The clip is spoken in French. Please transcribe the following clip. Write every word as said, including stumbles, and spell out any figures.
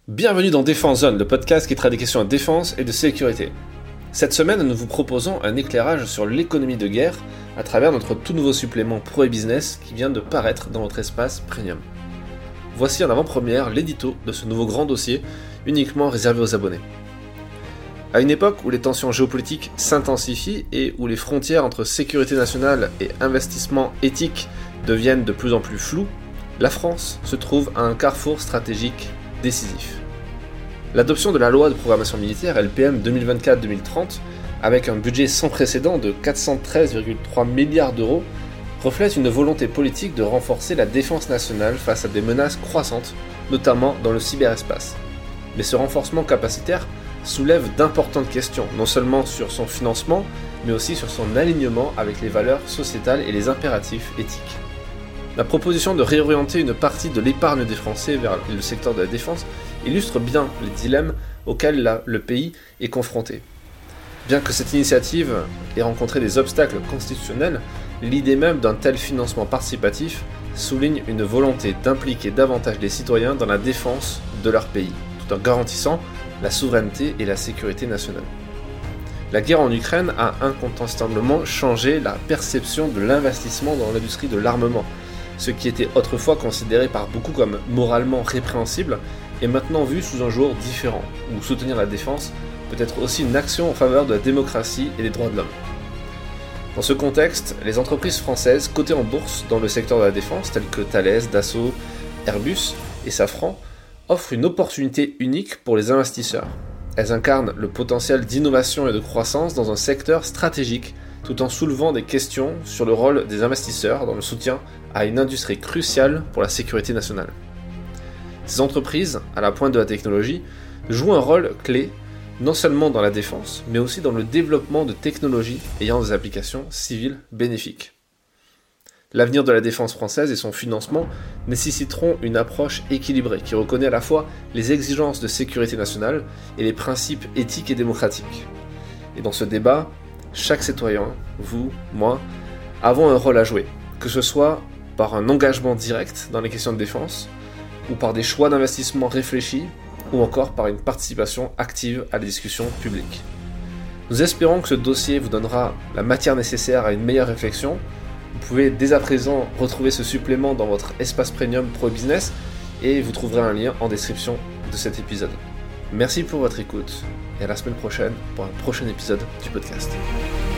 Bienvenue dans Défense Zone, le podcast qui traite des questions de défense et de sécurité. Cette semaine, nous vous proposons un éclairage sur l'économie de guerre à travers notre tout nouveau supplément Pro et Business qui vient de paraître dans votre espace Premium. Voici en avant-première l'édito de ce nouveau grand dossier uniquement réservé aux abonnés. À une époque où les tensions géopolitiques s'intensifient et où les frontières entre sécurité nationale et investissement éthique deviennent de plus en plus floues, la France se trouve à un carrefour stratégique décisif. L'adoption de la loi de programmation militaire L P M deux mille vingt-quatre deux mille trente, avec un budget sans précédent de quatre cent treize virgule trois milliards d'euros, reflète une volonté politique de renforcer la défense nationale face à des menaces croissantes, notamment dans le cyberespace. Mais ce renforcement capacitaire soulève d'importantes questions, non seulement sur son financement, mais aussi sur son alignement avec les valeurs sociétales et les impératifs éthiques. La proposition de réorienter une partie de l'épargne des Français vers le secteur de la défense illustre bien les dilemmes auxquels la, le pays est confronté. Bien que cette initiative ait rencontré des obstacles constitutionnels, l'idée même d'un tel financement participatif souligne une volonté d'impliquer davantage les citoyens dans la défense de leur pays, tout en garantissant la souveraineté et la sécurité nationale. La guerre en Ukraine a incontestablement changé la perception de l'investissement dans l'industrie de l'armement. Ce qui était autrefois considéré par beaucoup comme moralement répréhensible est maintenant vu sous un jour différent, où soutenir la défense peut être aussi une action en faveur de la démocratie et des droits de l'homme. Dans ce contexte, les entreprises françaises cotées en bourse dans le secteur de la défense, telles que Thales, Dassault, Airbus et Safran, offrent une opportunité unique pour les investisseurs. Elles incarnent le potentiel d'innovation et de croissance dans un secteur stratégique, tout en soulevant des questions sur le rôle des investisseurs dans le soutien à une industrie cruciale pour la sécurité nationale. Ces entreprises, à la pointe de la technologie, jouent un rôle clé non seulement dans la défense, mais aussi dans le développement de technologies ayant des applications civiles bénéfiques. L'avenir de la défense française et son financement nécessiteront une approche équilibrée qui reconnaît à la fois les exigences de sécurité nationale et les principes éthiques et démocratiques. Et dans ce débat, chaque citoyen, vous, moi, avons un rôle à jouer, que ce soit par un engagement direct dans les questions de défense, ou par des choix d'investissement réfléchis, ou encore par une participation active à la discussion publique. Nous espérons que ce dossier vous donnera la matière nécessaire à une meilleure réflexion. Vous pouvez dès à présent retrouver ce supplément dans votre espace Premium Pro Business et vous trouverez un lien en description de cet épisode. Merci pour votre écoute et à la semaine prochaine pour un prochain épisode du podcast.